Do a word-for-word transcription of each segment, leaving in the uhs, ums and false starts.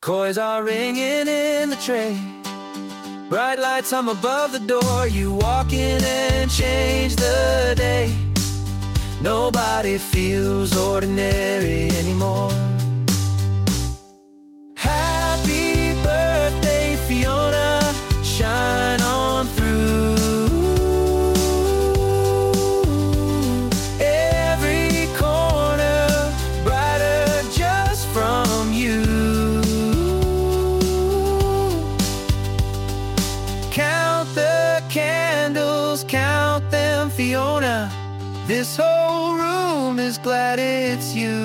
Coins are ringing in the tray. Bright lights hum above the door. You walk in and change the day. Nobody feels ordinary anymore. Happy birthday, Fiona, shine on through. Every corner brighter just from you. Count the candles, count them, Fiona. This whole room is glad it's you.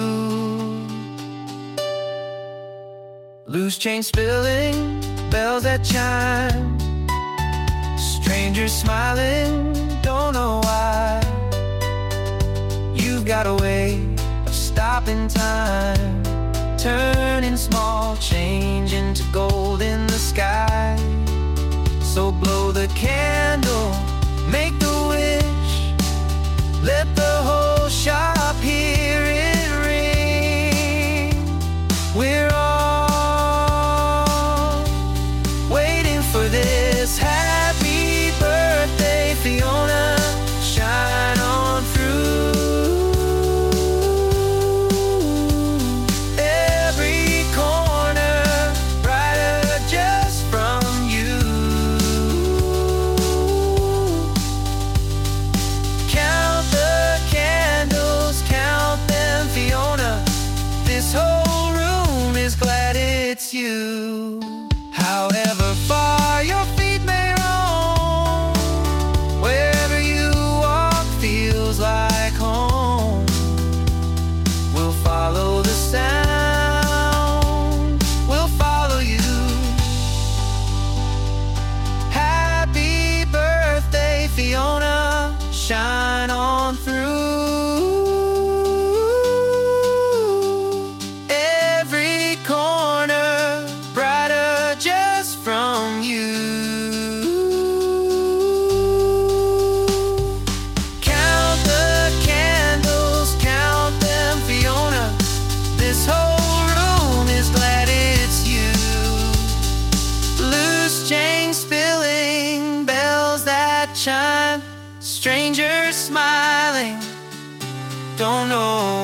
Loose chain spilling, bells that chime. Strangers smiling, don't know why. You've got a way of stopping time, turning small change into gold in the sky. So blow the candle, make the wish, let the whole shop hear it ring. We're all waiting for this. Happy birthday, Fiona, shine on through. Every corner brighter just from you. Count the candles, count them, Fiona. This whole room is glad it's you. However far your feet may roam, wherever you walk feels like home. We'll follow the sound, we'll follow you. Happy birthday, Fiona, shine on through. Every corner brighter just from you. Count the candles, count them, Fiona. This whole room is glad it's you. Loose chain spilling, bells that chime. Strangers smiling, don't know